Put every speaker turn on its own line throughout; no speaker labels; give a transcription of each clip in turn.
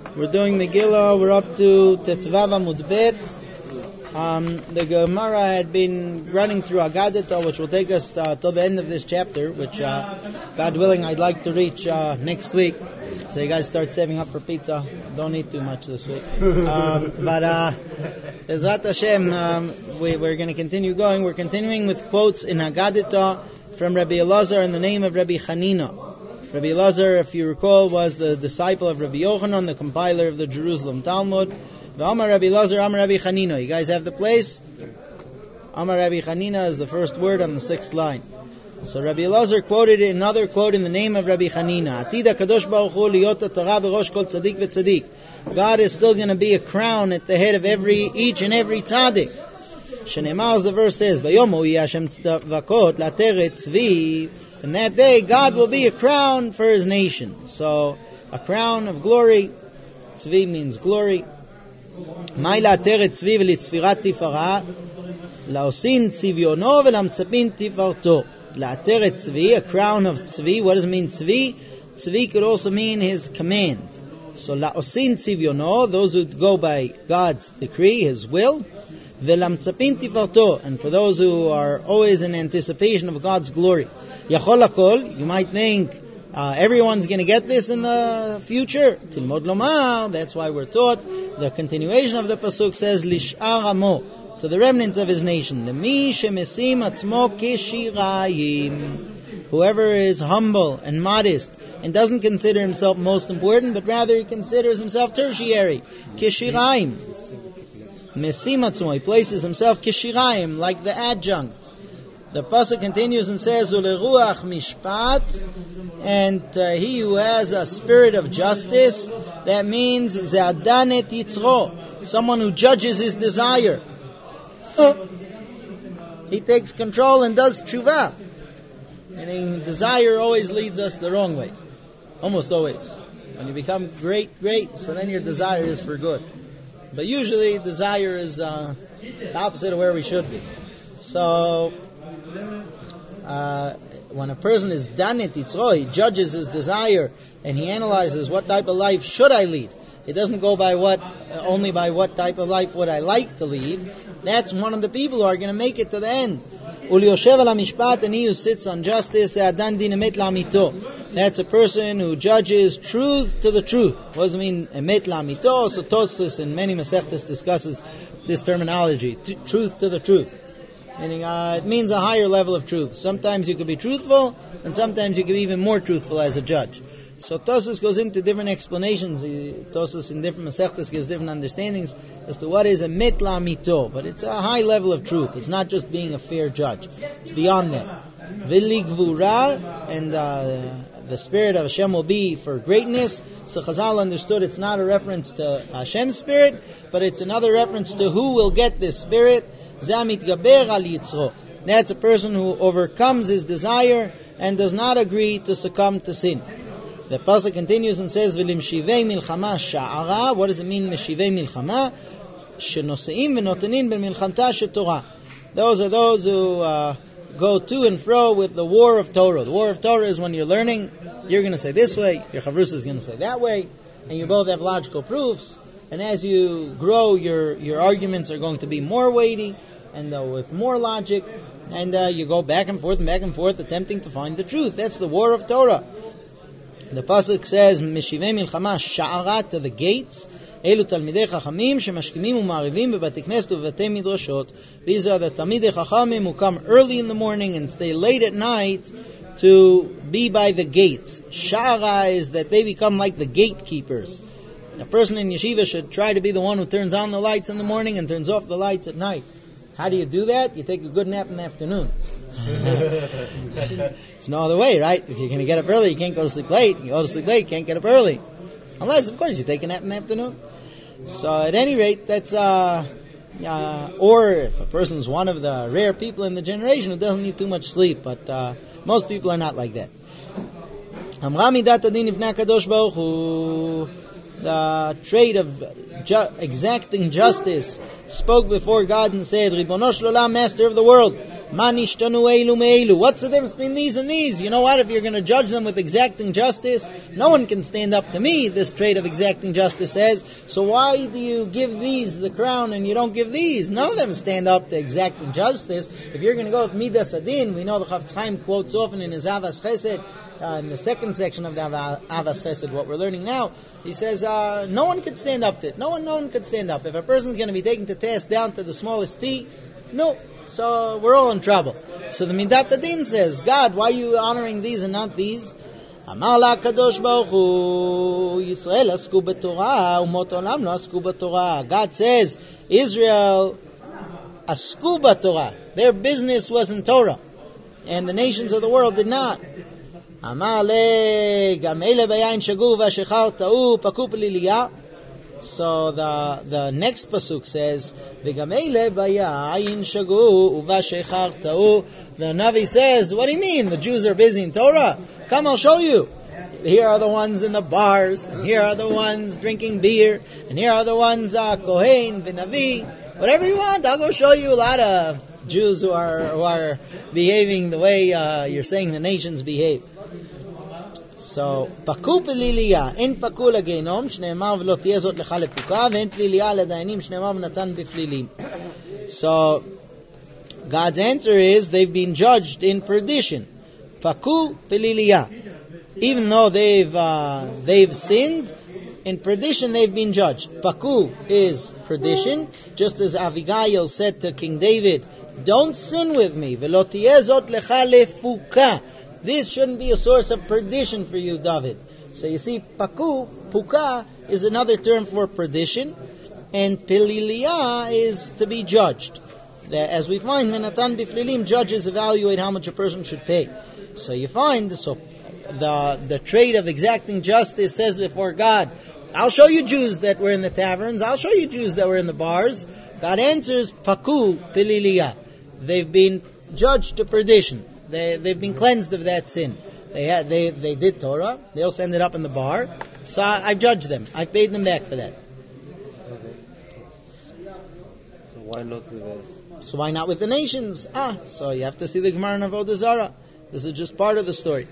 We're doing Megillah. We're up to Tetvav Amud Bet. The Gemara had been running through Agadita, which will take us till the end of this chapter, which, God willing, I'd like to reach next week. So you guys start saving up for pizza. Don't eat too much this week. But Ezrat Hashem, we're going to continue going. We're continuing with quotes in Agadita from Rabbi Elazar in the name of Rabbi Chanina. Rabbi Elazar, if you recall, was the disciple of Rabbi Yochanan, the compiler of the Jerusalem Talmud. Amar Rabbi Elazar, Amar Rabbi Chanina. You guys have the place? Amar Rabbi Chanina is the first word on the sixth line. So Rabbi Elazar quoted another quote in the name of Rabbi Chanina. Atida Kadosh Baruch Hu liyot Torah b'rosh kol tzadik v'tzadik. God is still going to be a crown at the head of each and every tzaddik. Shenemar, as the verse says, Bayomu Hashem tzedakot lateret tzvi. In that day, God will be a crown for His nation. So, a crown of glory. Tzvi means glory. Mai lateret tzvi v'litzfirat tifara. Laosin tzivyono v'lamtzapin tifarto. Lateret tzvi, a crown of tzvi. What does it mean, tzvi? Tzvi could also mean His command. So, laosin tzivyono, those who go by God's decree, His will. V'lamtzapin tifarto, and for those who are always in anticipation of God's glory. Yachol hakol, you might think everyone's going to get this in the future. Tilmod lomar, that's why we're taught. The continuation of the pasuk says, Lish'ar amo, to the remnants of his nation. Lemi shemesim atzmo keshirayim. Whoever is humble and modest and doesn't consider himself most important, but rather he considers himself tertiary. Keshirayim. Mesim atzmo, he places himself keshirayim, like the adjunct. The pasuk continues and says, "Uleruach mishpat," and he who has a spirit of justice, that means ze'adanet yitzro, someone who judges his desire. He takes control and does tshuva. Meaning, desire always leads us the wrong way, almost always. When you become great, so then your desire is for good. But usually, desire is the opposite of where we should be. So, when a person is danit yitzro, he judges his desire and he analyzes what type of life should I lead. It doesn't go by only by what type of life would I like to lead. That's one of the people who are going to make it to the end. Ulioshev ala mishpat, and he who sits on justice, adan din emet la'amito. That's a person who judges truth to the truth. What does it mean, emet la'amito? So Tosfos in many Masechtas discusses this terminology, truth to the truth. Meaning, it means a higher level of truth. Sometimes you can be truthful, and sometimes you can be even more truthful as a judge. So Tosfos goes into different explanations. Tosfos in different Masechtas gives different understandings as to what is a emet la'amito. But it's a high level of truth. It's not just being a fair judge. It's beyond that. V'li gvura, and the spirit of Hashem will be for greatness. So Chazal understood it's not a reference to Hashem's spirit, but it's another reference to who will get this spirit. That's a person who overcomes his desire and does not agree to succumb to sin. The pasuk continues and says, "V'lim shivei milchama sha'ara." What does it mean, shivei milchama? Shenoseim v'notenin b'milchamta shetorah. Those are those who go to and fro with the war of Torah. The war of Torah is when you're learning, you're going to say this way, your chavrus is going to say that way, and you both have logical proofs. And as you grow, your arguments are going to be more weighty and with more logic. And you go back and forth, attempting to find the truth. That's the war of Torah. The pasuk says, "Meshivei milchama sha'ara," to the gates. Elu talmidei chachamim shemashkimim u'ma'arivim bebati knesset u'bebati midrashot. These are the talmidei chachamim who come early in the morning and stay late at night to be by the gates. Sha'ara is that they become like the gatekeepers. A person in yeshiva should try to be the one who turns on the lights in the morning and turns off the lights at night. How do you do that? You take a good nap in the afternoon. There's no other way, right? If you're going to get up early, you can't go to sleep late. You go to sleep late, you can't get up early. Unless, of course, you take a nap in the afternoon. So, at any rate, that's... or if a person's one of the rare people in the generation who doesn't need too much sleep. But most people are not like that. Amra midat adin ifnei HaKadosh Baruch Hu. The trait of exacting justice spoke before God and said, Ribono shel Olam, Master of the world, Manishtanu eilu meilu. What's the difference between these and these? You know what? If you're going to judge them with exacting justice, no one can stand up to me, this trait of exacting justice says. So why do you give these the crown and you don't give these? None of them stand up to exacting justice. If you're going to go with Midas Adin, we know the Chafetz Chaim quotes often in his Avas Chesed, in the second section of the Avas Chesed, what we're learning now, he says, no one could stand up to it. No one could stand up. If a person's going to be taken to task down to the smallest T, no. So we're all in trouble. So the Midat Adin says, God, why are you honoring these and not these? Amar la Kadosh Baruch Hu, Yisrael asku b'Torah, umot olam lo asku b'Torah. God says, Israel asku b'Torah. Their business was in Torah, and the nations of the world did not. Amar le gam ele bayayin shagu v'ashechar ta'u paku p'liliyah. So the next pasuk says, "V'gamele bayayin shagu uvashechar ta'u." The Navi says, "What do you mean? The Jews are busy in Torah? Come, I'll show you. Here are the ones in the bars, and here are the ones drinking beer, and here are the ones Kohen, V'Navi. Whatever you want, I'll go show you a lot of Jews who are behaving the way you're saying the nations behave." So, paku peliliya, en paku lagenom, shneemar v'lo tiyeh zot lecha lepuka, v'en peliliya ledainim, shneemar v'natan b'flilim. So, God's answer is, they've been judged in perdition. Paku peliliya. Even though they've sinned, in perdition they've been judged. Paku is perdition, just as Abigail said to King David, don't sin with me, v'lo tiyeh zot lecha lepuka. This shouldn't be a source of perdition for you, David. So you see, puka is another term for perdition, and pililiya is to be judged. As we find, Menatan biflilim, judges evaluate how much a person should pay. So you find, the trait of exacting justice says before God, I'll show you Jews that were in the taverns, I'll show you Jews that were in the bars. God answers, paku pililiya. They've been judged to perdition. They've been cleansed of that sin. They did Torah. They also ended up in the bar. So I've judged them. I've paid them back for that.
Okay. So why not with the...
So why not with the nations? So you have to see the Gemara in Avodah Zarah. This is just part of the story.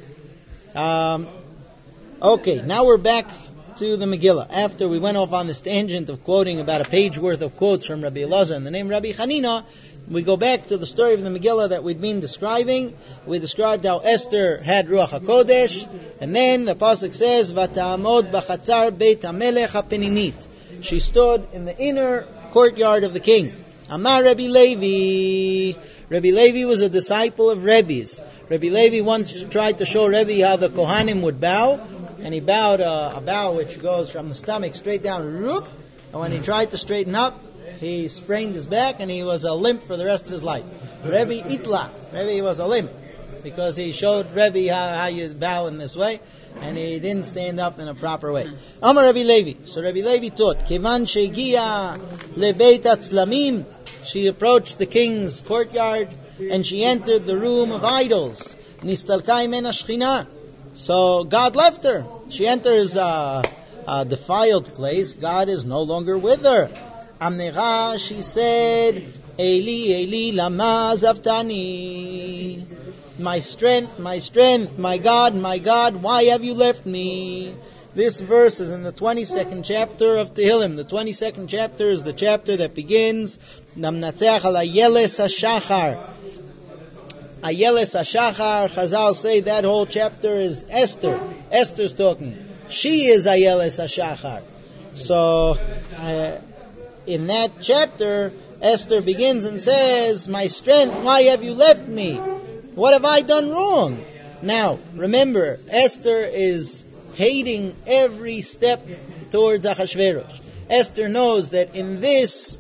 Okay, now we're back to the Megillah. After we went off on this tangent of quoting about a page worth of quotes from Rabbi Elazar and the name Rabbi Hanina, we go back to the story of the Megillah that we'd been describing. We described how Esther had Ruach HaKodesh, and then the pasuk says, "V'ta'amod b'chatzar beit hamelech hapinimit." She stood in the inner courtyard of the king. Amar Rabbi Levi. Rabbi Levi was a disciple of Rebbe's. Rabbi Levi once tried to show Rebbe how the Kohanim would bow, and he bowed a bow which goes from the stomach straight down, and when he tried to straighten up, he sprained his back and he was a limp for the rest of his life. Rebbe Itla, Rebbe was a limp because he showed Rebbe how you bow in this way, and he didn't stand up in a proper way. Amar Rabbi Levi. So Rabbi Levi taught, Kivan shegia lebeit atzlamim. She approached the king's courtyard and she entered the room of idols. Nistalka imena shchina. So God left her. She enters a defiled place. God is no longer with her. Amnera, she said, Eli, Eli, lama zavtani. My strength, my God, why have you left me? This verse is in the 22nd chapter of Tehillim. The 22nd chapter is the chapter that begins, Namnatzeach al Ayeles HaShachar. Ayeles HaShachar, Chazal say that whole chapter is Esther. Esther's talking. She is Ayeles HaShachar. So, in that chapter, Esther begins and says, my strength, why have you left me? What have I done wrong? Now, remember, Esther is hating every step towards Achashverosh. Esther knows that in this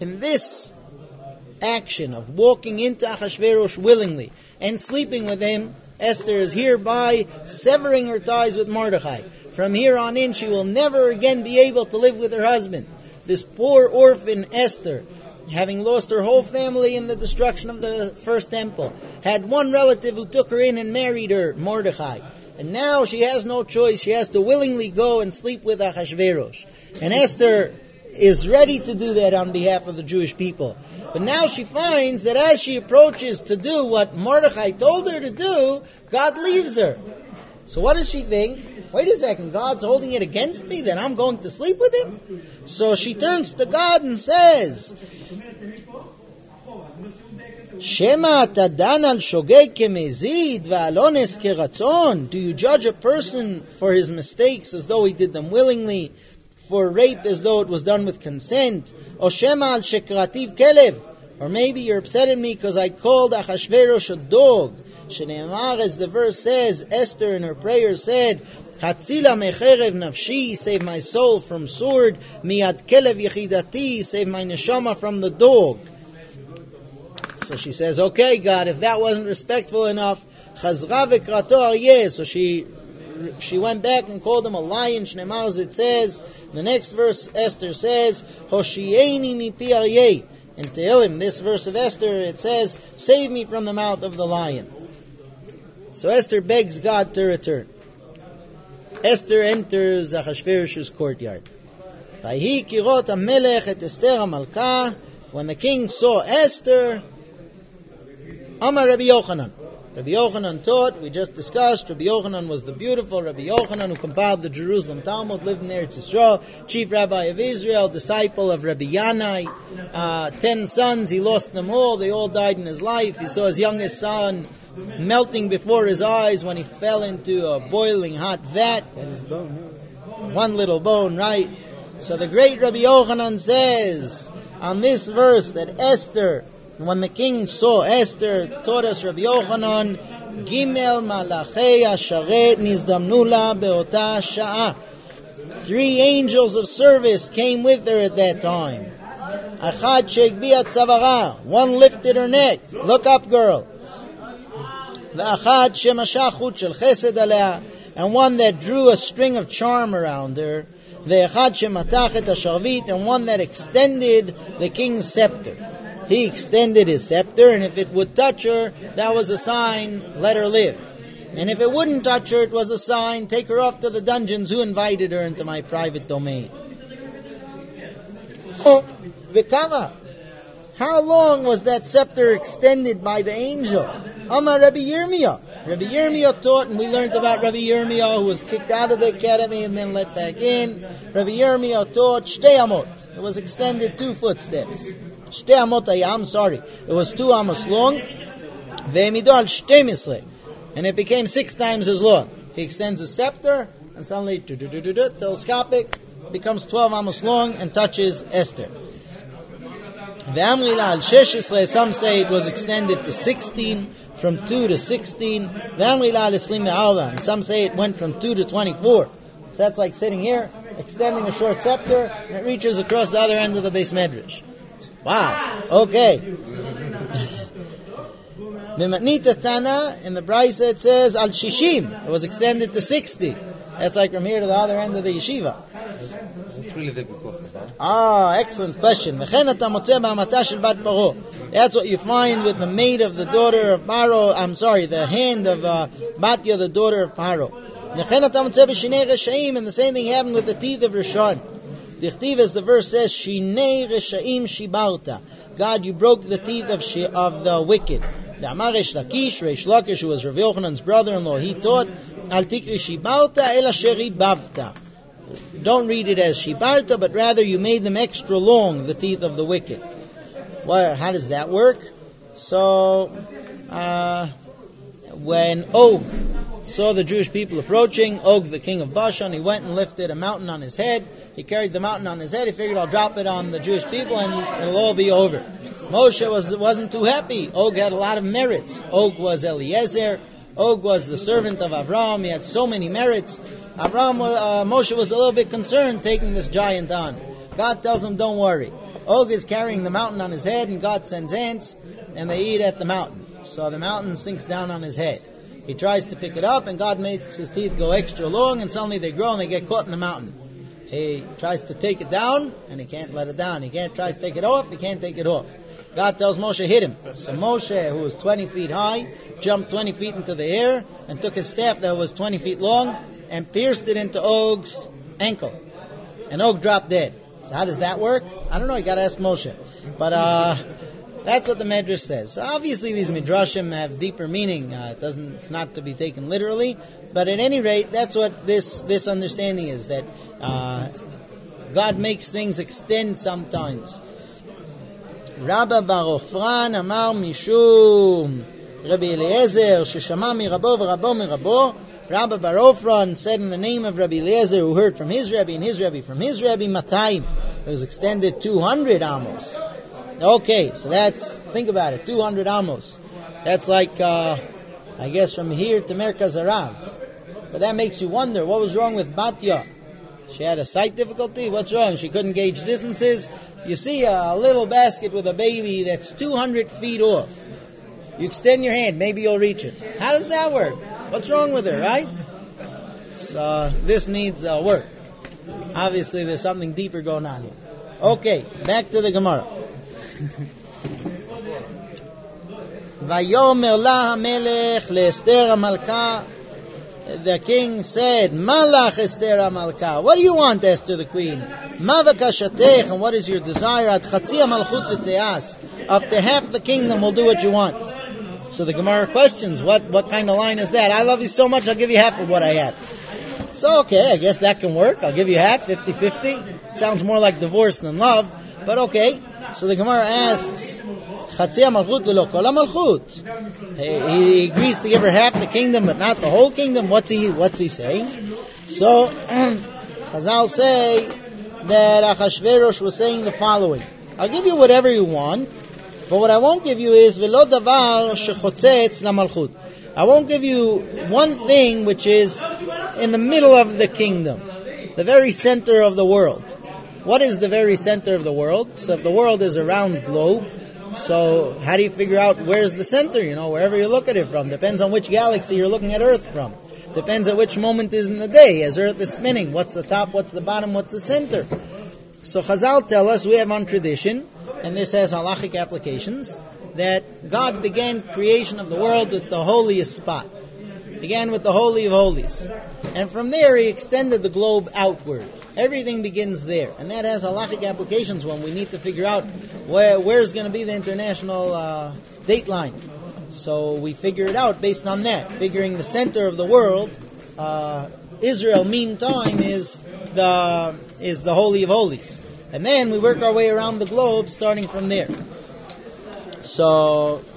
action of walking into Achashverosh willingly and sleeping with him, Esther is hereby severing her ties with Mordechai. From here on in, she will never again be able to live with her husband. This poor orphan Esther, having lost her whole family in the destruction of the first temple, had one relative who took her in and married her, Mordechai. And now she has no choice. She has to willingly go and sleep with Achashverosh. And Esther is ready to do that on behalf of the Jewish people. But now she finds that as she approaches to do what Mordechai told her to do, God leaves her. So what does she think? Wait a second, God's holding it against me, then I'm going to sleep with him? So she turns to God and says, Shema tadan al shogeg kemezid va'alones keratzon. Do you judge a person for his mistakes as though he did them willingly, for rape as though it was done with consent? O shema al shekrativ kelev. Or maybe you're upset at me because I called Achashverosh a dog. Shneimar, as the verse says, Esther in her prayer said, Hatzila mecherev nafshi, save my soul from sword. Miad kelev yechidati, save my neshama from the dog. So she says, okay, God, if that wasn't respectful enough, Chazra v'krato aryeh. So she went back and called him a lion. Shneimar, as it says, the next verse, Esther says, Hoshieni mipi aryeh. In Tehillim, this verse of Esther, it says, save me from the mouth of the lion. So Esther begs God to return. Esther enters Achashverosh's courtyard. Vayhi kirot hamelech et Esther hamalka. When the king saw Esther, Amar Rabbi Yochanan. Rabbi Yochanan taught, we just discussed, Rabbi Yochanan was the beautiful Rabbi Yochanan who compiled the Jerusalem Talmud, lived in Eretz Yisrael, chief rabbi of Israel, disciple of Rabbi Yanai, 10 sons, he lost them all, they all died in his life. He saw his youngest son melting before his eyes when he fell into a boiling hot vat. One little bone, right? So the great Rabbi Yochanan says on this verse that Esther, when the king saw Esther, taught us Rabbi Yochanan, Gimel Malachei Asharet Nizdamnula Beota Sha'a. 3 angels of service came with her at that time. Achad Shegbiat Tzavara. One lifted her neck. Look up, girl. Achad Shemashachut Shel Chesed Alea. And one that drew a string of charm around her. Ve'achad Shematachet Asharvit. And one that extended the king's scepter. He extended his scepter, and if it would touch her, that was a sign, let her live. And if it wouldn't touch her, it was a sign, take her off to the dungeons, who invited her into my private domain. Oh, Vikama, how long was that scepter extended by the angel? Amar Rabbi Yirmiyah. Rabbi Yirmiyah taught, and we learned about Rabbi Yirmiyah, who was kicked out of the academy and then let back in. Rabbi Yirmiyah taught, Shtei Amot. It was extended 2 footsteps. Shtei Amot Ayam, sorry. It was 2 amos long. Ve'emido al Shtei Misle. And it became 6 times as long. He extends the scepter, and suddenly, telescopic, becomes 12 amos long and touches Esther. Ve'amrila al Sheshisle, some say it was extended to 16, from 2 to 16. Ve'amrila al Islim Me'alva, and some say it went from 2 to 24. So that's like sitting here, extending a short scepter, and it reaches across the other end of the Beis Medrash. Wow. Okay. B'matnita Tana, in the Brisa it says al Shishim. It was extended to 60. That's like from here to the other end of the yeshiva.
It's really difficult.
Excellent question. That's what you find with the maid of the daughter of Paro. I'm sorry, the hand of Batya, the daughter of Paro. And the same thing happened with the teeth of Rishon. Dichtiv, as the verse says, Shinei Reshaim Shibarta. God, you broke the teeth of the wicked. The Amar Reish Lakish, who was Rav Yochanan's brother-in-law, he taught, Al Tikri Shibarta Ela Sheribavta. Don't read it as Shibarta, but rather you made them extra long, the teeth of the wicked. Well, how does that work? So, when Og saw the Jewish people approaching, Og, the king of Bashan, he went and lifted a mountain on his head. He carried the mountain on his head. He figured, I'll drop it on the Jewish people and it'll all be over. Moshe wasn't too happy. Og had a lot of merits. Og was Eliezer. Og was the servant of Avraham. He had so many merits. Moshe was a little bit concerned taking this giant on. God tells him, don't worry. Og is carrying the mountain on his head, and God sends ants, and they eat at the mountain. So the mountain sinks down on his head. He tries to pick it up, and God makes his teeth go extra long, and suddenly they grow and they get caught in the mountain. He tries to take it down, and he can't let it down. He tries to take it off, he can't take it off. God tells Moshe, hit him. So Moshe, who was 20 feet high, jumped 20 feet into the air, and took his staff that was 20 feet long, and pierced it into Og's ankle. And Og dropped dead. So how does that work? I don't know. You got to ask Moshe. But that's what the Medrash says. So obviously, these midrashim have deeper meaning. It's not to be taken literally. But at any rate, that's what this understanding is, that God makes things extend sometimes. Rabba bar Ofran amar mishum Rabbi Eliezer sheshama mirabo v'rabo mirabo. Rabba bar Ofran said in the name of Rabbi Eliezer, who heard from his Rebbe and his Rebbe from his Rebbe, 200. It was extended 200 amos. Okay, so think about it, 200 amos. That's like, I guess from here to Merkaz Harav. But that makes you wonder, what was wrong with Batya? She had a sight difficulty? What's wrong? She couldn't gauge distances? You see a little basket with a baby that's 200 feet off. You extend your hand, maybe you'll reach it. How does that work? What's wrong with her, right? So this needs work. Obviously there's something deeper going on here. Okay, back to the Gemara. Vayomer la HaMelech leEsther HaMalka. The king said, Malach Esther HaMalka. What do you want, Esther the queen? Ma v'kashatech, and what is your desire? Ad chatzi HaMalchut v'te'as. Up to half the kingdom will do what you want. So the Gemara questions, what kind of line is that? I love you so much, I'll give you half of what I have. So okay, I guess that can work. I'll give you half, 50-50. Sounds more like divorce than love, but okay. So the Gemara asks, Chatzi HaMalchut v'lo kol HaMalchut. He agrees to give her half the kingdom, but not the whole kingdom. What's he saying? So Chazal say that Achashverosh was saying the following: I'll give you whatever you want, but what I won't give you is v'lo davar shechotzetz lamalchut. I won't give you one thing which is in the middle of the kingdom, the very center of the world. What is the very center of the world? So if the world is a round globe, so how do you figure out where's the center? Wherever you look at it from. Depends on which galaxy you're looking at Earth from. Depends on which moment is in the day. As Earth is spinning, what's the top, what's the bottom, what's the center? So Chazal tell us, we have on tradition, and this has halachic applications, that God began creation of the world with the holiest spot. Began with the Holy of Holies. And from there he extended the globe outward. Everything begins there. And that has halachic applications when we need to figure out where's going to be the international date line. So we figure it out based on that. Figuring the center of the world, Israel, meantime, is the Holy of Holies. And then we work our way around the globe starting from there. So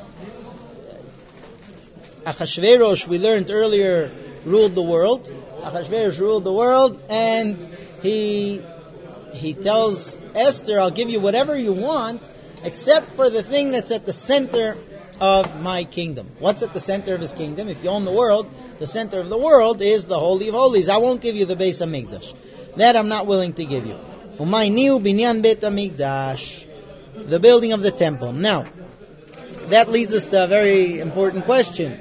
Achashverosh, we learned earlier, ruled the world. Achashverosh ruled the world, and he tells Esther, I'll give you whatever you want, except for the thing that's at the center of my kingdom. What's at the center of his kingdom? If you own the world, the center of the world is the Holy of Holies. I won't give you the Beis HaMikdash. That I'm not willing to give you. Umayniu binyan Beit HaMikdash, the building of the temple. Now, that leads us to a very important question.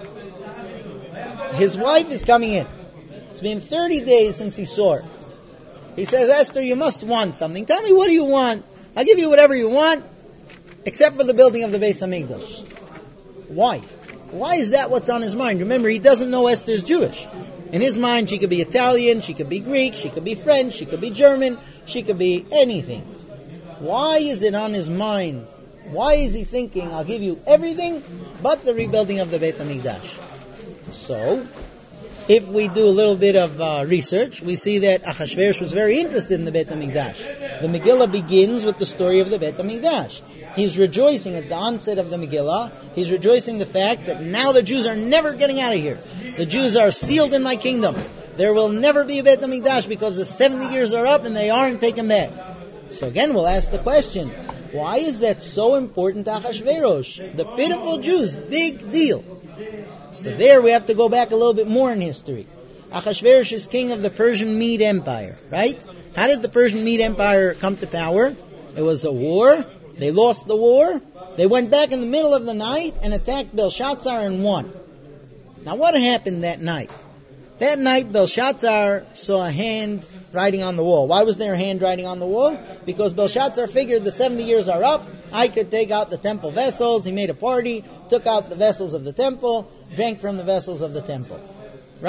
His wife is coming in. It's been 30 days since he saw her. He says, Esther, you must want something. Tell me, what do you want? I'll give you whatever you want, except for the building of the Beis HaMikdash. Why? Why is that what's on his mind? Remember, he doesn't know Esther's Jewish. In his mind, she could be Italian, she could be Greek, she could be French, she could be German, she could be anything. Why is it on his mind? Why is he thinking, I'll give you everything but the rebuilding of the Beit HaMikdash? So, if we do a little bit of research, we see that Achashverosh was very interested in the Beit HaMikdash. The Megillah begins with the story of the Beit HaMikdash. He's rejoicing at the onset of the Megillah. He's rejoicing the fact that now the Jews are never getting out of here. The Jews are sealed in my kingdom. There will never be a Beit HaMikdash because the 70 years are up and they aren't taken back. So again, we'll ask the question, why is that so important to Achashverosh? The pitiful Jews, big deal. So there we have to go back a little bit more in history. Achashverosh is king of the Persian Mede Empire, right? How did the Persian Mede Empire come to power? It was a war. They lost the war. They went back in the middle of the night and attacked Belshazzar and won. Now what happened that night? That night Belshazzar saw a hand writing on the wall. Why was there a hand writing on the wall? Because Belshazzar figured the 70 years are up. I could take out the temple vessels. He made a party, took out the vessels of the temple, drank from the vessels of the temple. Right?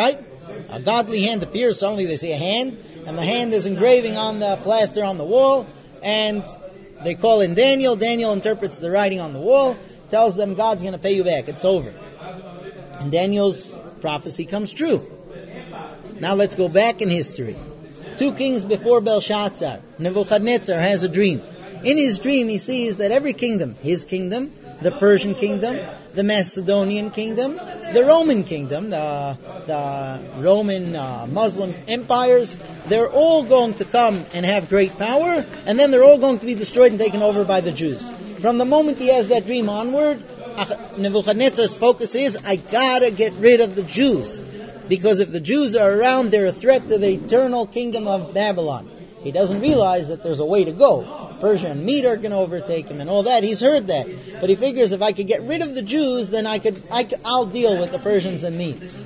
A godly hand appears. Suddenly they see a hand, and the hand is engraving on the plaster on the wall, and they call in Daniel. Daniel interprets the writing on the wall, tells them God's going to pay you back. It's over. And Daniel's prophecy comes true. Now let's go back in history. 2 kings before Belshazzar, Nebuchadnezzar has a dream. In his dream he sees that every kingdom, his kingdom, the Persian kingdom, the Macedonian kingdom, the Roman kingdom, the Roman Muslim empires, they're all going to come and have great power, and then they're all going to be destroyed and taken over by the Jews. From the moment he has that dream onward, Nebuchadnezzar's focus is, I gotta get rid of the Jews. Because if the Jews are around, they're a threat to the eternal kingdom of Babylon. He doesn't realize that there's a way to go. Persia and Medes are going to overtake him and all that. He's heard that. But he figures if I could get rid of the Jews, then I'll deal with the Persians and Medes.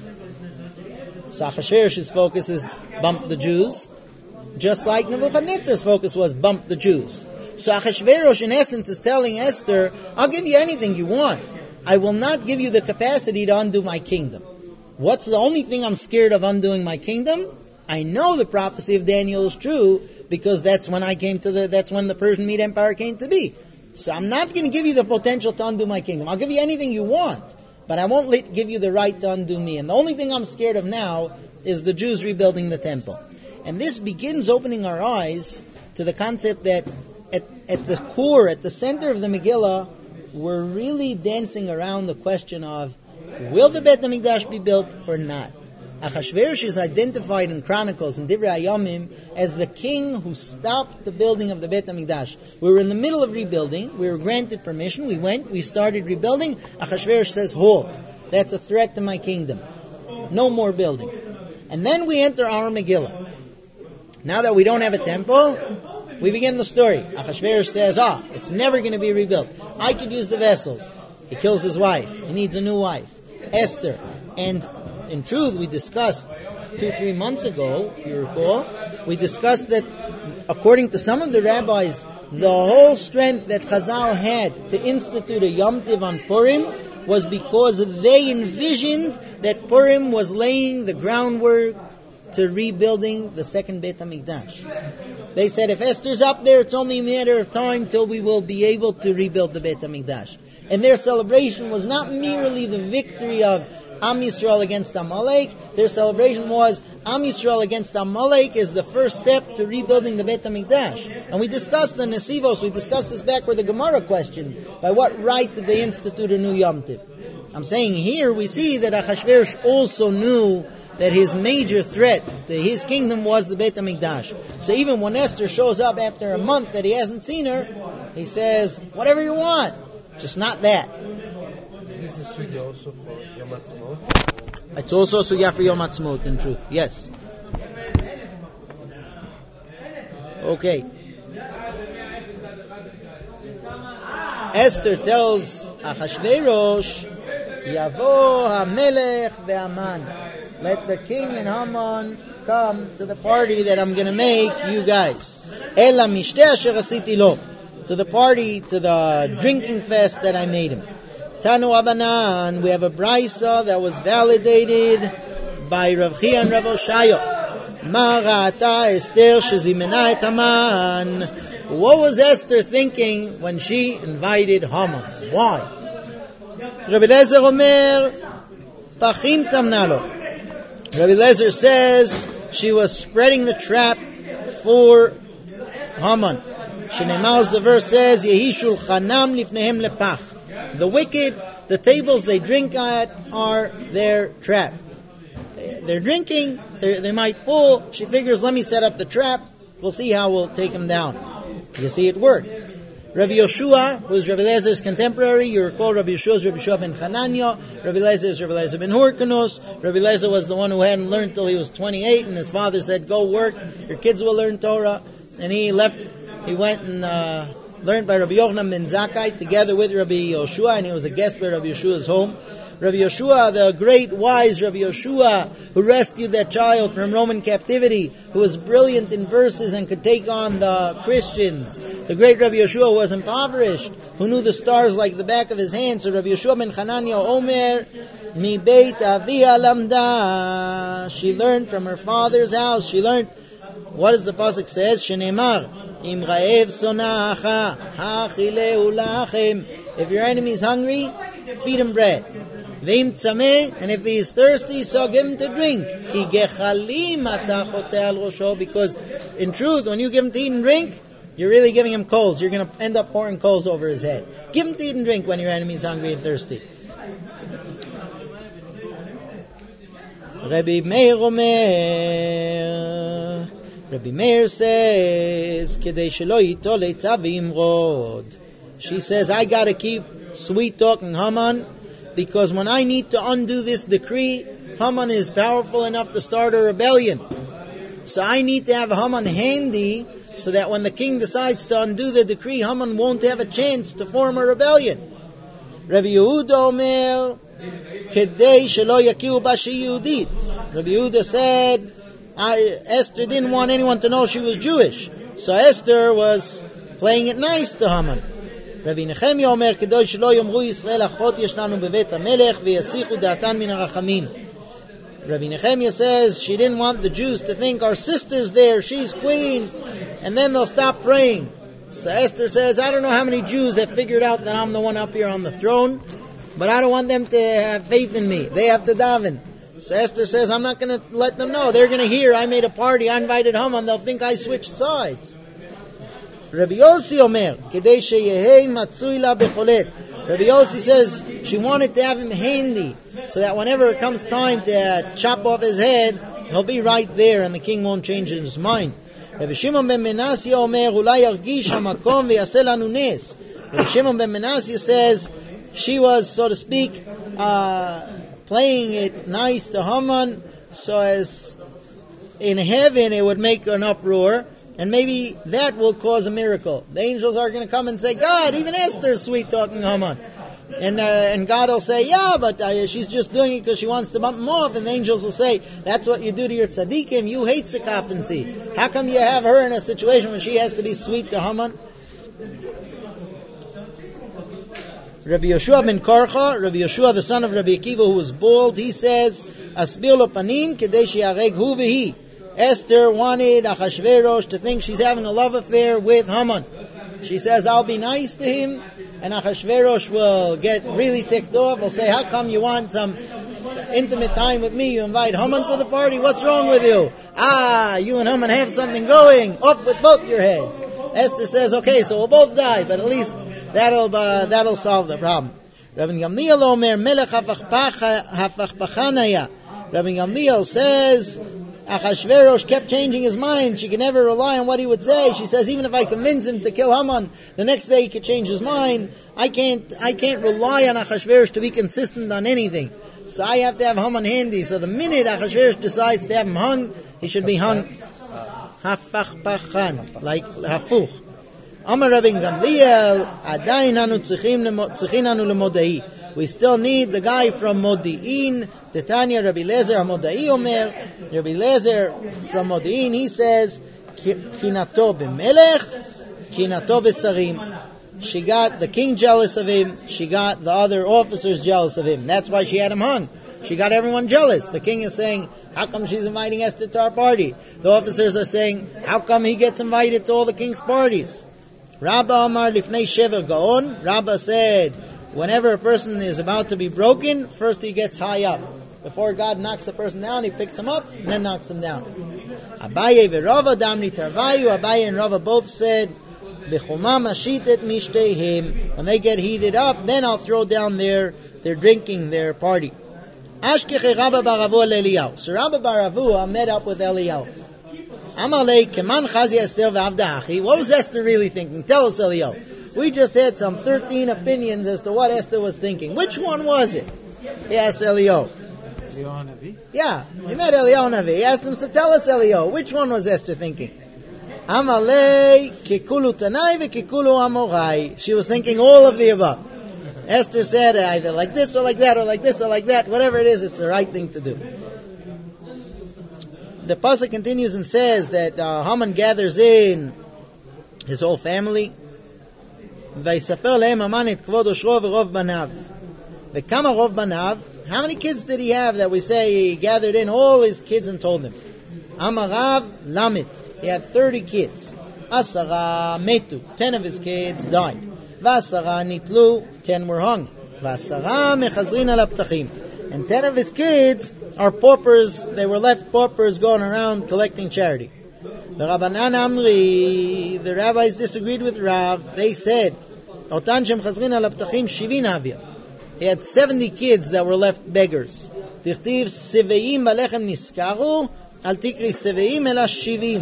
So Achashverosh's focus is bump the Jews, just like Nebuchadnezzar's focus was bump the Jews. So Achashverosh in essence is telling Esther, I'll give you anything you want. I will not give you the capacity to undo my kingdom. What's the only thing I'm scared of undoing my kingdom? I know the prophecy of Daniel is true because that's when the Persian Mede Empire came to be. So I'm not going to give you the potential to undo my kingdom. I'll give you anything you want, but I won't give you the right to undo me. And the only thing I'm scared of now is the Jews rebuilding the temple. And this begins opening our eyes to the concept that at the core, at the center of the Megillah, we're really dancing around the question of, will the Beit HaMikdash be built or not? Achashverosh is identified in Chronicles and Divrei Hayamim as the king who stopped the building of the Beit HaMikdash. We were in the middle of rebuilding. We were granted permission. We started rebuilding. Achashverosh says, halt. That's a threat to my kingdom. No more building. And then we enter our Megillah. Now that we don't have a temple, we begin the story. Achashverosh says, it's never going to be rebuilt. I could use the vessels. He kills his wife. He needs a new wife. Esther. And in truth, we discussed 2-3 months ago, if you recall, we discussed that according to some of the rabbis, the whole strength that Chazal had to institute a Yom Tiv on Purim was because they envisioned that Purim was laying the groundwork to rebuilding the second Beit HaMikdash. They said if Esther's up there, it's only a matter of time till we will be able to rebuild the Beit HaMikdash. And their celebration was not merely the victory of Am Yisrael against Amalek. Their celebration was Am Yisrael against Amalek is the first step to rebuilding the Beit HaMikdash. And we discussed the Nesivos, we discussed this back where the Gemara questioned, by what right did they institute a new Yom Tiv? I'm saying here we see that Achashverosh also knew that his major threat to his kingdom was the Beit HaMikdash. So even when Esther shows up after a month that he hasn't seen her, he says, whatever you want, just not that.
Is this a sugya also for Yom Ha'atzmaut?
It's also a sugya for Yom Ha'atzmaut, in truth. Yes. Okay. Esther tells Achashverosh, Yavo HaMelech ve'Aman. Let the king and Haman come to the party that I'm going to make you guys. Ela mishteh asher asiti lo. To the party, to the drinking fest that I made him. Tanu Abanan, we have a brisa that was validated by Rav Chia and Rav Oshaya. Ma ra'ata Esther shezimena et Haman. What was Esther thinking when she invited Haman? Why? Rabbi Lezer Omer, Pachim tamna lo. Rabbi Lezer says she was spreading the trap for Haman. Shneimar, the verse says, Yehi shulchanam lifnehem lepach. The wicked, the tables they drink at are their trap. They're drinking, they might fall. She figures, let me set up the trap. We'll see how we'll take them down. You see, it worked. Rabbi Yoshua, who is Rabbi Elazar's contemporary, you recall Rabbi Yoshua is Rabbi Yoshua ben Hanania. Rabbi Elazar is Rabbi Elazar ben Hyrcanus. Rabbi Elazar was the one who hadn't learned till he was 28, and his father said, go work, your kids will learn Torah. And he left, he went and learned by Rabbi Yochanan ben Zakkai together with Rabbi Yoshua, and he was a guest by Rabbi Yoshua's home. Rabbi Yeshua, the great wise Rabbi Yeshua, who rescued that child from Roman captivity, who was brilliant in verses and could take on the Christians. The great Rabbi Yeshua was impoverished, who knew the stars like the back of his hand. So Rabbi Yeshua ben Hanania Omer, Mi Beit Avia Lamda. She learned from her father's house. She learned, what does the pasuk says? Shenemar, Im Raev Sonacha, Hachileu Lachem. If your enemy is hungry, feed him bread. V'im tzameh, and if he is thirsty, so give him to drink. Ki gechalim ata choteh al rosho, because in truth, when you give him to eat and drink, you're really giving him coals. You're going to end up pouring coals over his head. Give him to eat and drink when your enemy is hungry and thirsty. Rabbi Meir Omer. Rabbi Meir says, Kedei shelo yito leitzav v'imrod. She says, I got to keep sweet talking Haman, because when I need to undo this decree, Haman is powerful enough to start a rebellion. So I need to have Haman handy, so that when the king decides to undo the decree, Haman won't have a chance to form a rebellion. Rabbi Yehuda Omer, Kedei shelo yakiru ba she Yehudit. Rabbi Yehuda said, Esther didn't want anyone to know she was Jewish, so Esther was playing it nice to Haman. Rabbi Nechemia Omer, Kedei shelo yomru Yisrael achot yesh lanu bevet hamelech v'yasichu da'atan min harachamim. Rabbi Nechemia says she didn't want the Jews to think our sister's there, she's queen, and then they'll stop praying. So Esther says, I don't know how many Jews have figured out that I'm the one up here on the throne, but I don't want them to have faith in me. They have to daven. So Esther says, I'm not going to let them know. They're going to hear I made a party, I invited Haman, they'll think I switched sides. Rabbi Yossi Omer, Kedei sheyehei matzui la becholet. Rabbi Yossi says she wanted to have him handy, so that whenever it comes time to chop off his head, he'll be right there and the king won't change his mind. Rabbi Shimon ben Menashe Omer, Ulai yargish hamakom v'yaseh lanu nes. Rabbi Shimon ben Menashe says she was, so to speak, playing it nice to Haman, so as in heaven it would make an uproar, and maybe that will cause a miracle. The angels are going to come and say, God, even Esther's sweet talking Haman. And God will say, yeah, but she's just doing it because she wants to bump him off. And the angels will say, that's what you do to your tzaddikim. You hate sycophancy. How come you have her in a situation when she has to be sweet to Haman? Rabbi Yeshua ben Korcha, Rabbi Yeshua, the son of Rabbi Akiva, who was bald, he says, Asbir lo panim kedei she'areg hu v'hi. Esther wanted Achashverosh to think she's having a love affair with Haman. She says, I'll be nice to him, and Achashverosh will get really ticked off. Will say, how come you want some intimate time with me? You invite Haman to the party? What's wrong with you? You and Haman have something going. Off with both your heads. Esther says, okay, so we'll both die, but at least that'll solve the problem. Rabbi Gamliel Omer, Melech hafachpachanaya. Rabbi Gamliel says, Achashverosh kept changing his mind. She could never rely on what he would say. She says, even if I convince him to kill Haman, the next day he could change his mind. I can't rely on Achashverosh to be consistent on anything. So I have to have Haman handy. So the minute Achashverosh decides to have him hung, he should be hung hafachpachan, like hafuch. Amar Rabbi Gamliel, Adayin anu tzichin anu lemodai. We still need the guy from Modi'in. Titania Rabbi Lezer Modai Omer. Rabbi Lezer from Modi'in, he says, Kinato b'melech, kinato b'sarim. She got the king jealous of him. She got the other officers jealous of him. That's why she had him hung. She got everyone jealous. The king is saying, how come she's inviting Esther to our party? The officers are saying, how come he gets invited to all the king's parties? Rabba Amar Lifnei Shever Gaon. Rabba said, whenever a person is about to be broken, first he gets high up. Before God knocks a person down, he picks him up and then knocks him down. Abaye v'Rava damni tarvayu. Abaye and Rava both said, B'chuma mashitet mishtehim. When they get heated up, then I'll throw down their drinking, their party. Ashkeche Rabba Baravu Eliyahu. So Rabba Baravu met up with Eliyahu. Amalei keman chazi Esther v'avda achi. What was Esther really thinking? Tell us, Eliyahu. We just had some 13 opinions as to what Esther was thinking. Which one was it? He asked Eliyahu.
Eliyahu Navi?
Yeah, he met Eliyahu Navi. He asked him, so tell us, Eliyahu, which one was Esther thinking? Amalei kikulu tanai v'kikulu amorai. She was thinking all of the above. Esther said either like this or like that or like this or like that. Whatever it is, it's the right thing to do. The pasuk continues and says that Haman gathers in his whole family. ויספר להם המן את כבוד עושרו ורוב בניו. וכמה רוב בניו? How many kids did he have that we say he gathered in all his kids and told them? Amarav Lamit. He had 30 kids. Asara metu. 10 of his kids died. Vasara nitlu. 10 were hung. Vasara mechazrin al aptachim. And 10 of his kids are paupers. They were left paupers going around collecting charity. The Rabbanan Amri, the rabbis disagreed with Rav. They said, Otan shem chazrin al aptachim shivin havia. He had 70 kids that were left beggars. Tichtiv seveim balechem niskaru, al tikri seveim ela shivim.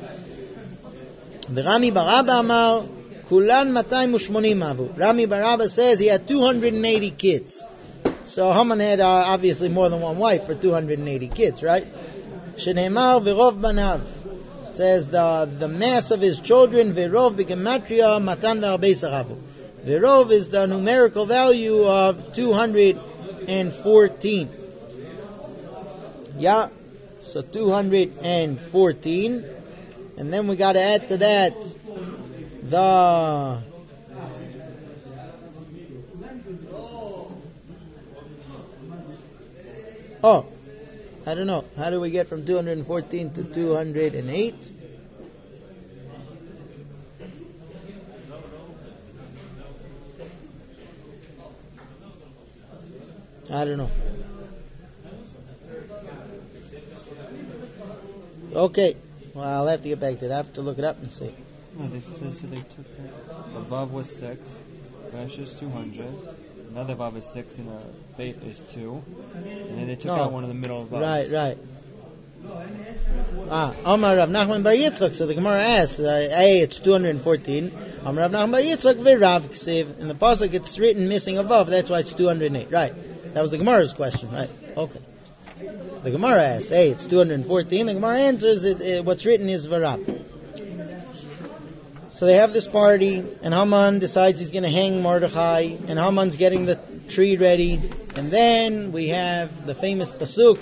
The Rami Barabba Amar, kulan 280 avu. Rami Barabba says he had 280 kids. So Haman had obviously more than one wife for 280 kids, right? Sheneimar v'rov banav. It says the mass of his children, v'rov b'gematria matan v'arbei saravu. V'rov is the numerical value of 214. Yeah, so 214. And then we got to add to that the I don't know. How do we get from 214 to 208? I don't know. Okay. Well, I'll have to get back to that. I have to look it up and see.
No, they took the Vav was 6, Resh is 200, another Vav is 6, and a Beit is 2, and then they took out one in the middle of Vav.
Right. Amar Rav Nachman Bar Yitzchak. So the Gemara asks, it's 214. Amar Rav Nachman Bar Yitzchak v'Rav Ksiv. In the pasuk it's written missing a Vav, that's why it's 208. Right. That was the Gemara's question, right? Okay. The Gemara asked, it's 214. The Gemara answers, what's written is V'Rav. So they have this party, and Haman decides he's going to hang Mordechai, and Haman's getting the tree ready, and then we have the famous pasuk,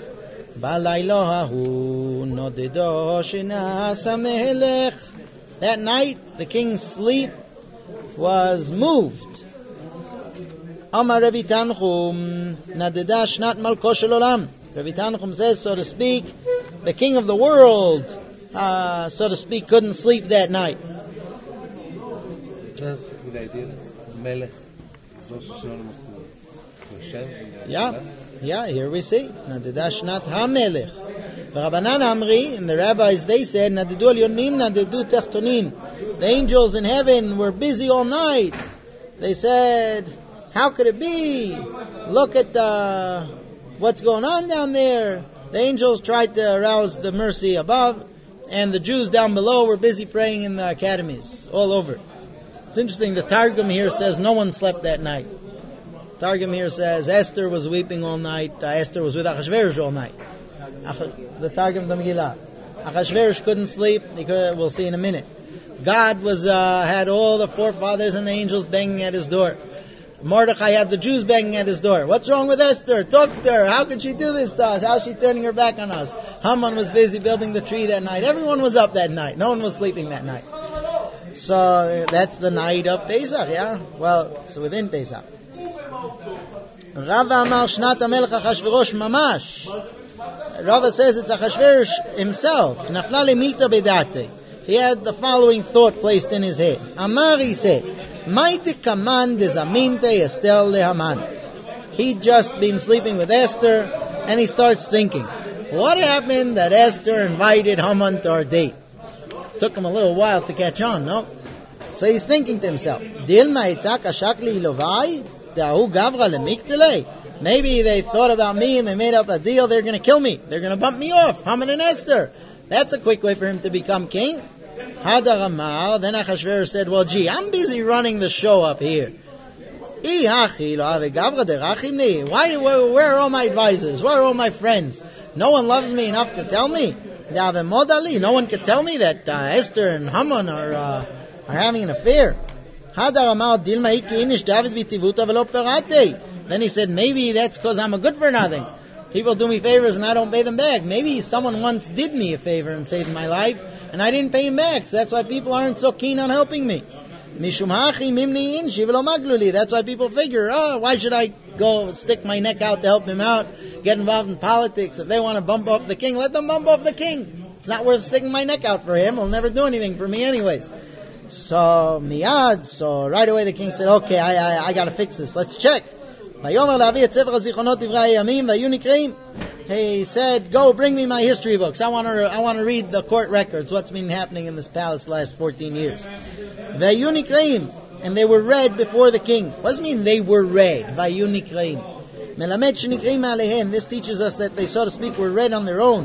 that night, the king's sleep was moved. Amar Rabbi Tanchum, nadeda shnat malko shel olam. Rabbi Tanchum says, so to speak, the king of the world, so to speak, couldn't sleep that night.
Is that the idea that Melech is also synonymous to Hashem?
Yeah, here we see. Nadeda shnat ha-melech. Rabbanan Amri, and the rabbis, they said, nadedu al-yonim, nadedu techtonim. The angels in heaven were busy all night. They said, how could it be? Look at what's going on down there. The angels tried to arouse the mercy above, and the Jews down below were busy praying in the academies all over. It's interesting, the Targum here says no one slept that night. Targum here says Esther was weeping all night. Esther was with Achashverosh all night. The Targum the Megillah. Achashverosh couldn't sleep. We'll see in a minute. God had all the forefathers and the angels banging at his door. Mordechai had the Jews banging at his door. What's wrong with Esther? Talk to her. How could she do this to us? How's she turning her back on us? Haman was busy building the tree that night. Everyone was up that night. No one was sleeping that night. So that's the night of Pesach, yeah? Well, it's within Pesach. Rava Amar Shnat HaMelech Achashverosh Mamash. Rava says it's Achashverosh himself. Nafla lemita bedate. He had the following thought placed in his head. Amar, he said, Maite kaman dezaminte Esther leHaman. He'd just been sleeping with Esther, and he starts thinking, what happened that Esther invited Haman to our date? Took him a little while to catch on, no? So he's thinking to himself, Dilma itzak ashak li ilovai, da'hu gavra lemiktelei. Maybe they thought about me and they made up a deal, they're going to kill me. They're going to bump me off, Haman and Esther. That's a quick way for him to become king. Hadar Amar, then Achashverosh said, well, gee, I'm busy running the show up here. Where are all my advisors? Where are all my friends? No one loves me enough to tell me. No one can tell me that Esther and Haman are having an affair. Then he said, maybe that's because I'm a good for nothing. People do me favors and I don't pay them back. Maybe someone once did me a favor and saved my life, and I didn't pay him back. So that's why people aren't so keen on helping me. That's why people figure, why should I go stick my neck out to help him out, get involved in politics? If they want to bump off the king, let them bump off the king. It's not worth sticking my neck out for him. He'll never do anything for me anyways. So right away the king said, okay, I got to fix this. Let's check. He said, go bring me my history books. I want to read the court records. What's been happening in this palace the last 14 years. And they were read before the king. What does it mean they were read? This teaches us that they, so to speak, were read on their own.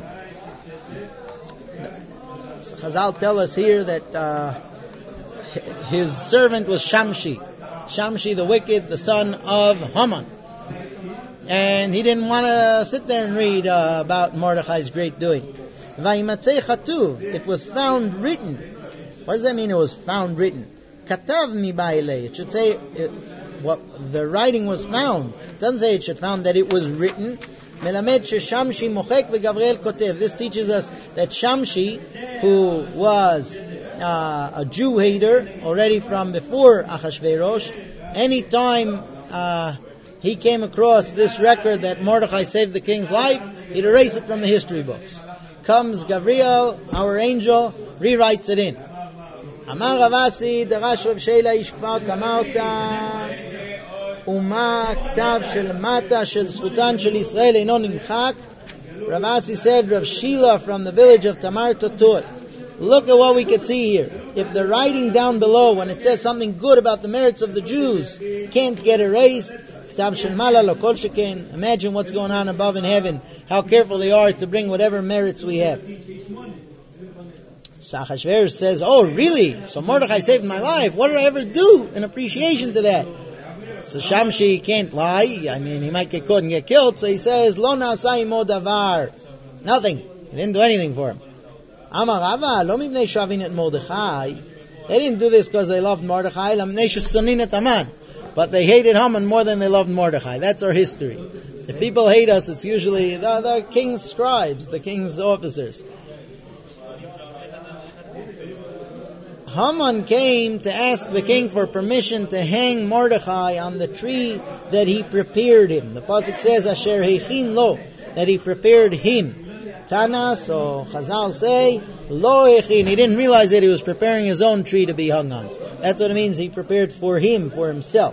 Chazal tell us here that his servant was Shamshi the wicked, the son of Haman. And he didn't want to sit there and read about Mordechai's great doing. It was found written. What does that mean, it was found written? Katav mi ba'ilei. It should say what the writing was found. It doesn't say it should found that it was written. Melamed Shamshi mochek veGavriel kotev. This teaches us that Shamshi, who was a Jew hater already from before Achashverosh, any time he came across this record that Mordechai saved the king's life, he'd erase it from the history books. Comes Gabriel, our angel, rewrites it in. Amar Ravasi, darash Rav Sheila ish kfar Tamarta, Uma ktav shel mata shel zchutan shel Yisrael eino nimchak. Ravasi said, Rav Sheila from the village of Tamarta taught, look at what we could see here. If the writing down below, when it says something good about the merits of the Jews, can't get erased, imagine what's going on above in heaven, how careful they are to bring whatever merits we have. So Achashverosh says, oh really? So Mordechai saved my life. What did I ever do in appreciation to that? So Shamshi can't lie. I mean, he might get caught and get killed. So he says, Lo na'asai imo davar. Nothing. He didn't do anything for him. Amar Rava, lo mipnei shavin et Mordechai. They didn't do this because they loved Mordechai. Lamnei shesonin et Haman. But they hated Haman more than they loved Mordechai. That's our history. If people hate us, it's usually the king's scribes, the king's officers. Haman came to ask the king for permission to hang Mordechai on the tree that he prepared him. The pasuk says, Asher heichin lo, that he prepared him. Tana, so Chazal say, lo heichin, he didn't realize that he was preparing his own tree to be hung on. That's what it means, he prepared for him, for himself.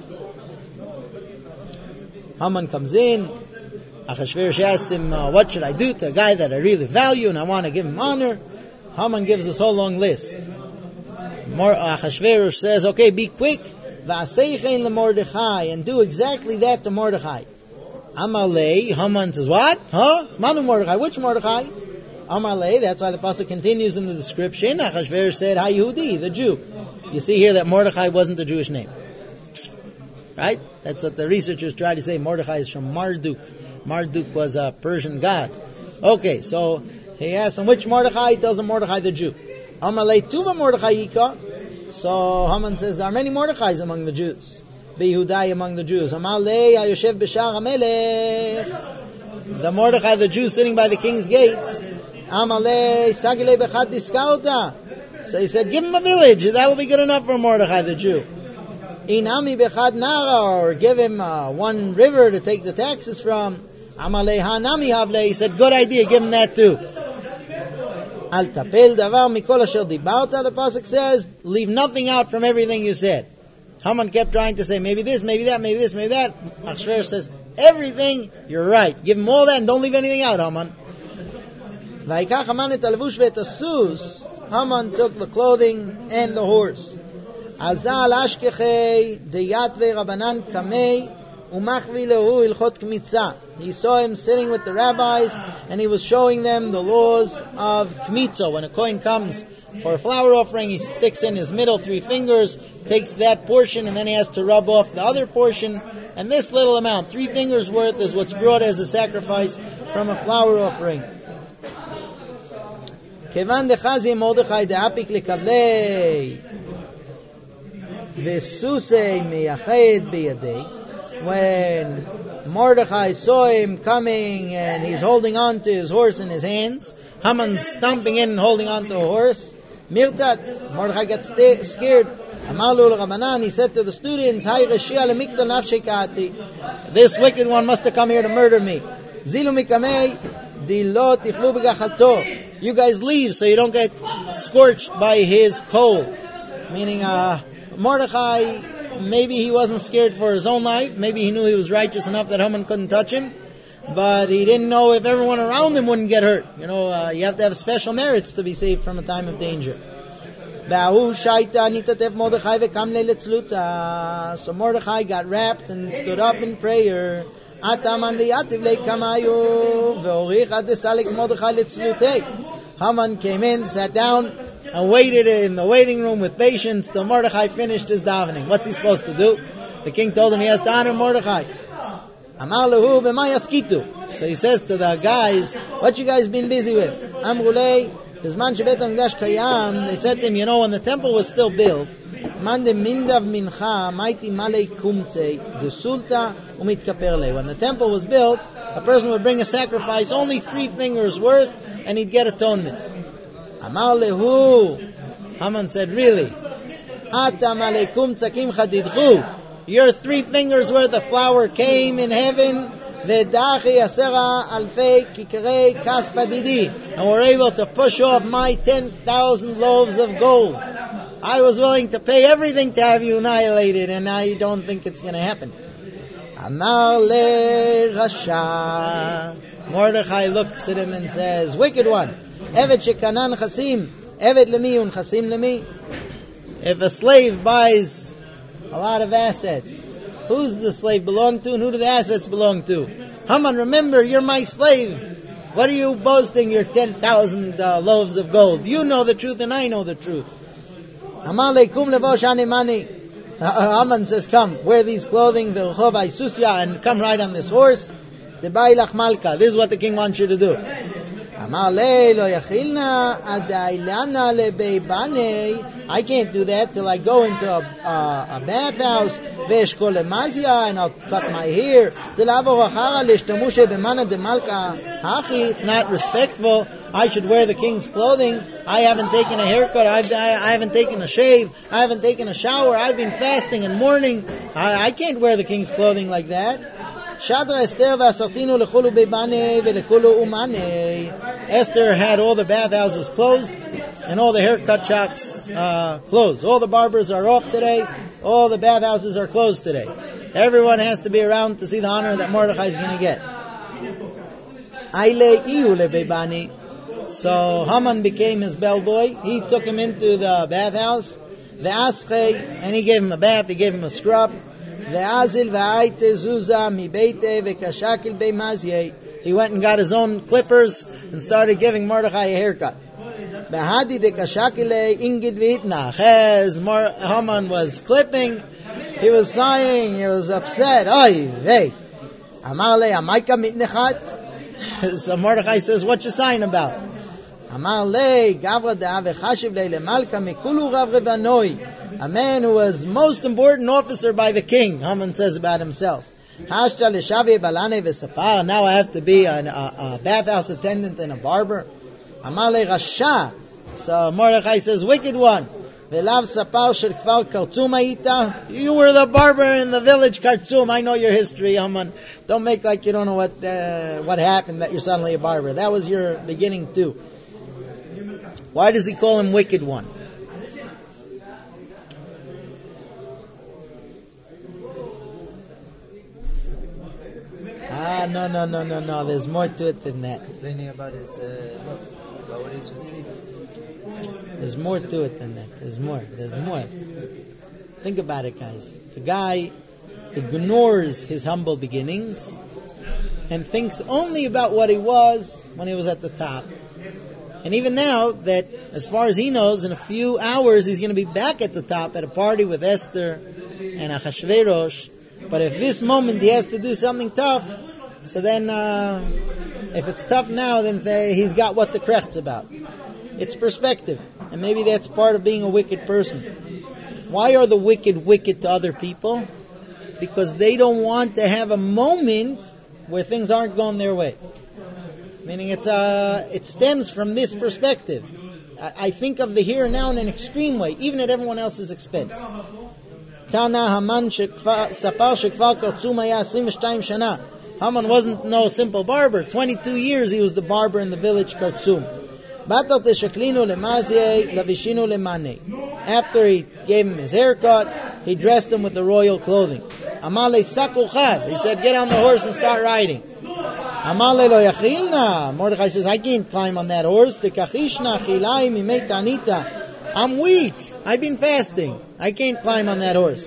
Haman comes in, Achashverosh asks him, what should I do to a guy that I really value and I want to give him honor? Haman gives this whole long list. Achashverosh says, okay, be quick, v'aseichein leMordechai, and do exactly that to Mordechai. Amalei, Haman says, what? Manu Mordechai, which Mordechai? Amalei, that's why the pasuk continues in the description. Achashverosh said, HaYehudi, the Jew. You see here that Mordechai wasn't a Jewish name. Right? That's what the researchers try to say. Mordechai is from Marduk. Marduk was a Persian god. Okay, so he asks him, which Mordechai? He tells him Mordechai the Jew. Amalei tuva Mordechai yika. So Haman says, there are many Mordechais among the Jews. B'Yehudai among the Jews. Amalei hayoshev b'shar hamelech. The Mordechai, the Jew sitting by the king's gates. Amalei sagilei b'chad diskauta. So he said, give him a village. That will be good enough for Mordechai the Jew. Inami b'chad nara, or give him one river to take the taxes from. Amalei hanami havle. He said, good idea, give him that too. Al tapel davar mikol asher dibarta. The pasuk says, leave nothing out from everything you said. Haman kept trying to say, maybe this, maybe that, maybe this, maybe that. Achashverosh says, everything, you're right. Give him all that and don't leave anything out, Haman. Vayikach Haman et halevush ve'et hasus. Haman took the clothing and the horse. Azal ashkechei deyatve rabanan kamei umachvi lehu ilchot kmitza. He saw him sitting with the rabbis and he was showing them the laws of kmitza. When a coin comes for a flour offering, he sticks in his middle 3 fingers, takes that portion, and then he has to rub off the other portion. And this little amount, 3 fingers worth, is what's brought as a sacrifice from a flour offering. Kevan dechazi Mordechai de'apik lekavlei V'susei miyached biyadei. When Mordechai saw him coming and he's holding on to his horse in his hands, Haman's stomping in and holding on to a horse, Mirtat, Mordechai got scared. Amalu l'Rabbanan, he said to the students, Hay Rashia lemikta nafshei ka'ati. This wicked one must have come here to murder me. Zilu mikamei, di lo tichlu b'gachalto. You guys leave so you don't get scorched by his coal. Meaning, Mordechai, maybe he wasn't scared for his own life. Maybe he knew he was righteous enough that Haman couldn't touch him. But he didn't know if everyone around him wouldn't get hurt. You know, you have to have special merits to be saved from a time of danger. So Mordechai got wrapped and stood up in prayer. Haman came in, sat down, and waited in the waiting room with patience till Mordechai finished his davening. What's he supposed to do? The king told him he has to honor Mordechai. So he says to the guys, what you guys been busy with? They said to him, you know, when the temple was still built, when the temple was built, a person would bring a sacrifice only 3 fingers worth and he'd get atonement. Haman said, really? Your 3 fingers worth of flour came in heaven, and were able to push off my 10,000 loaves of gold. I was willing to pay everything to have you annihilated, and now you don't think it's going to happen. Mordechai looks at him and says, wicked one, Evet shekanan chasim, Evet lemi un chasim lemi. If a slave buys a lot of assets, who's the slave belong to and who do the assets belong to? Haman, remember, you're my slave. What are you boasting your 10,000 loaves of gold? You know the truth and I know the truth. Haman says, come, wear these clothing, and come ride on this horse. This is what the king wants you to do. I can't do that till I go into a bathhouse and I'll cut my hair. It's not respectful. I should wear the king's clothing. I haven't taken a haircut. I haven't taken a shave. I haven't taken a shower. I've been fasting and mourning. I can't wear the king's clothing like that. Esther had all the bathhouses closed and all the haircut shops closed. All the barbers are off today. All the bathhouses are closed today. Everyone has to be around to see the honor that Mordechai is going to get. So Haman became his bellboy. He took him into the bathhouse, and he gave him a bath. He gave him a scrub. He went and got his own clippers and started giving Mordechai a haircut. As Haman was clipping, he was sighing, he was upset. So Mordechai says, what you sighing about? A man who was most important officer by the king, Haman says about himself. Now I have to be a bathhouse attendant and a barber. So Mordechai says, wicked one. You were the barber in the village Kartsum. I know your history, Haman. Don't make like you don't know what happened, that you're suddenly a barber. That was your beginning too. Why does he call him wicked one? No. There's more to it than that.
Complaining about his love, about what he's received.
There's more to it than that. There's more. Think about it, guys. The guy ignores his humble beginnings and thinks only about what he was when he was at the top. And even now, that as far as he knows, in a few hours he's going to be back at the top at a party with Esther and Achashverosh. But if this moment he has to do something tough, so then if it's tough now, then he's got what the krecht's about. It's perspective. And maybe that's part of being a wicked person. Why are the wicked wicked to other people? Because they don't want to have a moment where things aren't going their way. Meaning it stems from this perspective. I think of the here and now in an extreme way, even at everyone else's expense. Tana Haman Sapar Shekvar Kartsum Haya 22 Shana. Haman wasn't no simple barber. 22 years he was the barber in the village Kartsum. After he gave him his haircut, he dressed him with the royal clothing. He said, get on the horse and start riding. Mordechai says, I can't climb on that horse. I'm weak. I've been fasting. I can't climb on that horse.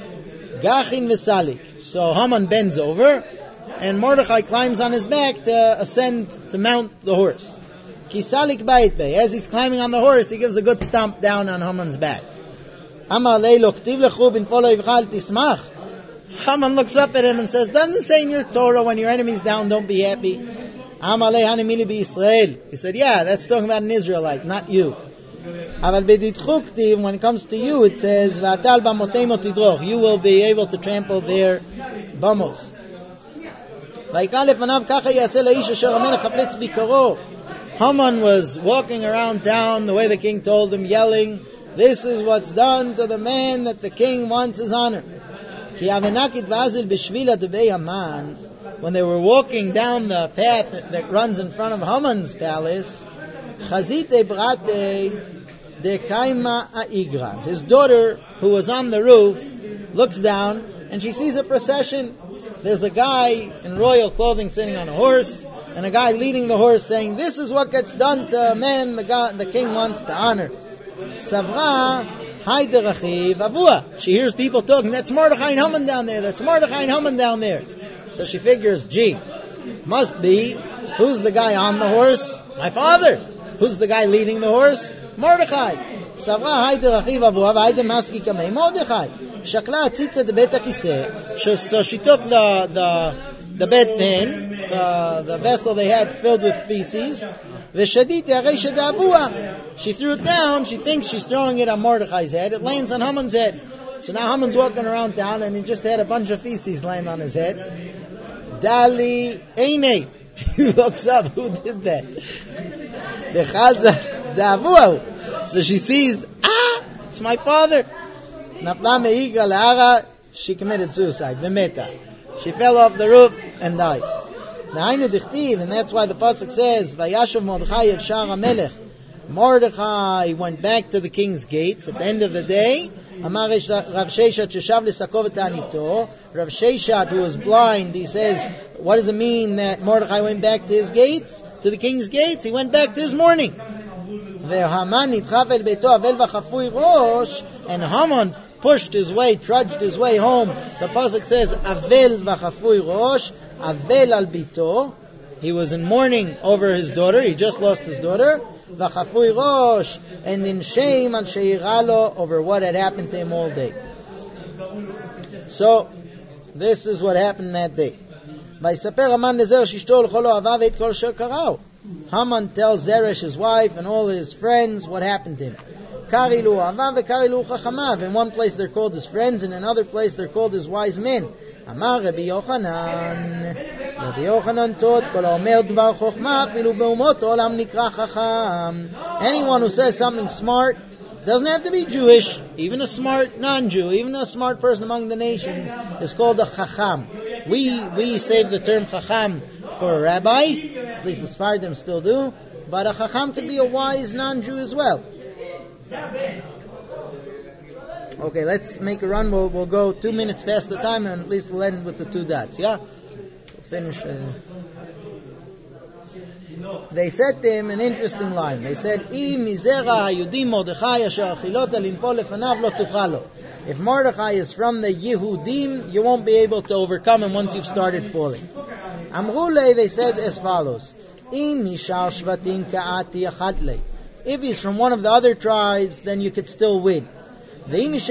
So Haman bends over, and Mordechai climbs on his back to ascend, to mount the horse. As he's climbing on the horse, he gives a good stomp down on Haman's back. Haman looks up at him and says, doesn't it say in your Torah, when your enemy's down, don't be happy? He said, yeah, that's talking about an Israelite, not you. When it comes to you, it says, you will be able to trample their bamos. Haman was walking around town the way the king told him, yelling, this is what's done to the man that the king wants his honor. When they were walking down the path that runs in front of Haman's palace, his daughter, who was on the roof, looks down and she sees a procession. There's a guy in royal clothing sitting on a horse, and a guy leading the horse saying, this is what gets done to a man the king wants to honor. Savra, she hears people talking, that's Mordechai and Haman down there, that's Mordechai and Haman down there. So she figures, gee, must be, who's the guy on the horse? My father. Who's the guy leading the horse? Mordechai. Savra, Mordechai. Shakla tzitza de bet hakiseh. So she took the bedpan, the vessel they had filled with feces. She threw it down. She thinks she's throwing it on Mordechai's head. It lands on Haman's head. So now Haman's walking around town and he just had a bunch of feces land on his head. Dali Eine. He looks up. Who did that? So she sees, it's my father. She committed suicide. She fell off the roof and died. And that's why the pasuk says, Vayashav Mordechai et Shar HaMelech. Mordechai went back to the king's gates at the end of the day. Rav Sheshat, who was blind, he says, what does it mean that Mordechai went back to his gates? To the king's gates? He went back to his mourning. And Haman pushed his way, trudged his way home. The pasuk says, Avel v'chafui rosh, Avel al bito. He was in mourning over his daughter. He just lost his daughter. V'chafui rosh, and in shame al sheiralo, over what had happened to him all day. So, this is what happened that day. Haman tells Zeresh, his wife, and all his friends what happened to him. In one place they're called his friends, and in another place they're called his wise men. Amar Rabbi Yochanan. Rabbi Yochanan taught, anyone who says something smart doesn't have to be Jewish. Even a smart non-Jew, even a smart person among the nations is called a chacham. We save the term chacham for a rabbi, at least the Sfardim still do, but a chacham could be a wise non-Jew as well. Okay, let's make a run. We'll go 2 minutes past the time, and at least we'll end with the 2 dots. Yeah, we'll finish. They said to him an interesting line. They said, if Mordechai is from the Yehudim, you won't be able to overcome him once you've started falling. Amrule, they said as follows, if he's from one of the other tribes, then you could still win. But if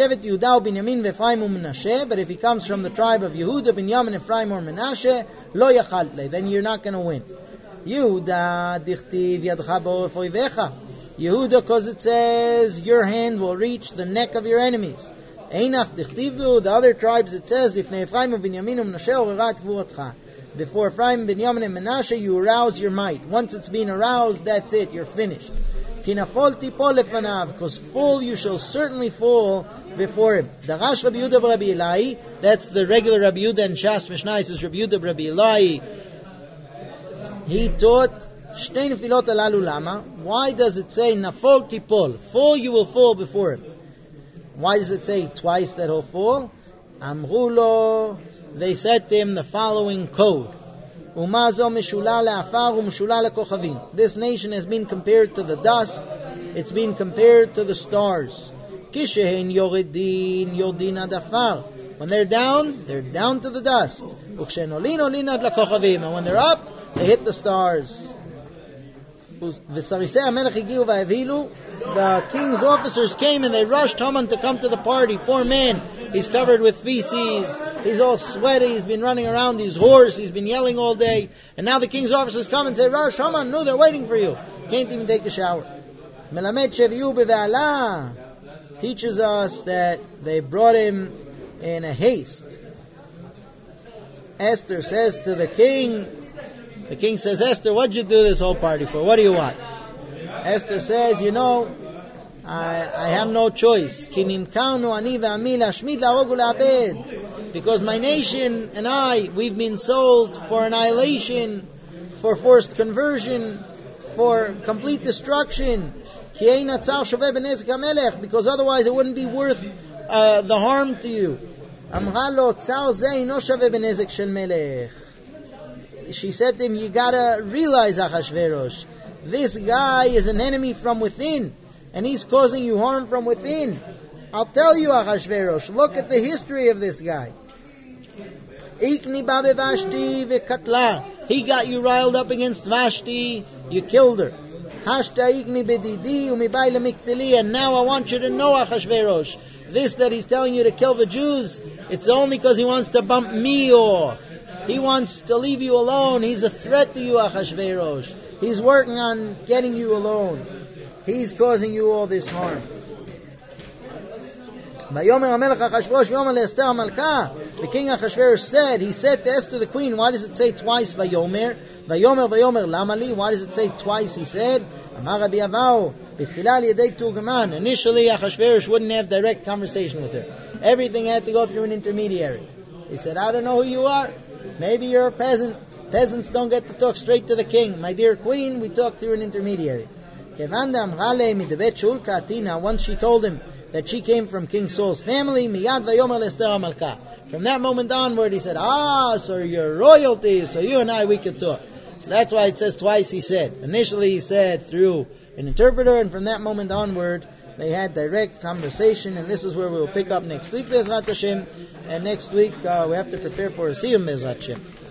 he comes from the tribe of Yehuda, Binyamin, Ephraim, or Menashe, lo yachaltle, then you're not going to win. Yehuda, dichtiv yadcha bo'ef oivecha. Yehuda, because it says, your hand will reach the neck of your enemies. Einach dichtivu, the other tribes it says, if Ephraim and Binyamin and Menashe orerat gvuratcha. Before Ephraim, Binyamin, and Menashe, you arouse your might. Once it's been aroused, that's it, you're finished. Kinafol tipol lefanav, because full you shall certainly fall before him. Darash Rabbi Yehuda Rabbi Elai, that's the regular Rabbi Yehuda and Shas Mishnah, says Rabbi Yehuda Rabbi Elai. He taught Shtei nefilot alalu lama. Why does it say nafol tipol? Fall you will fall before him. Why does it say twice that he'll fall? Amrulo, they said to him the following code. Umazo mishula le'afar u'mishula le'kochavim. This nation has been compared to the dust. It's been compared to the stars. Kishehin yoridin yodin adafar. When they're down to the dust. Ukshenolin olin ad le'kochavim. And when they're up, they hit the stars. The king's officers came and they rushed Haman to come to the party. Poor man, he's covered with feces, he's all sweaty, he's been running around, he's hoarse, he's been yelling all day. And now the king's officers come and say, Rush Haman, no, they're waiting for you. Can't even take a shower. Melamed Sheviyu b've'ala teaches us that they brought him in a haste. Esther says to the king says, Esther, what'd you do this whole party for? What do you want? Esther says, I have no choice. Because my nation and I, we've been sold for annihilation, for forced conversion, for complete destruction. Because otherwise it wouldn't be worth the harm to you. She said to him, you gotta realize, Achashverosh, this guy is an enemy from within, and he's causing you harm from within. I'll tell you, Achashverosh, look at the history of this guy. He got you riled up against Vashti, you killed her. And now I want you to know, Achashverosh, this that he's telling you to kill the Jews, it's only because he wants to bump me off. He wants to leave you alone. He's a threat to you, Achashverosh. He's working on getting you alone. He's causing you all this harm. The king Achashverosh said, he said to Esther the queen, why does it say twice Vayomer? Vayomer, Vayomer, Lamali. Why does it say twice? He said, Amar Rabbi Avau, initially Achashverosh wouldn't have direct conversation with her. Everything had to go through an intermediary. He said, I don't know who you are. Maybe you're a peasant. Peasants don't get to talk straight to the king. My dear queen, we talk through an intermediary. Once she told him that she came from King Saul's family, from that moment onward, he said, so you're royalty, so you and I, we could talk. So that's why it says twice he said. Initially he said through an interpreter, and from that moment onward, they had direct conversation, and this is where we'll pick up next week, Bezrat Hashem. And next week we have to prepare for a Siyum, Bezrat Hashem.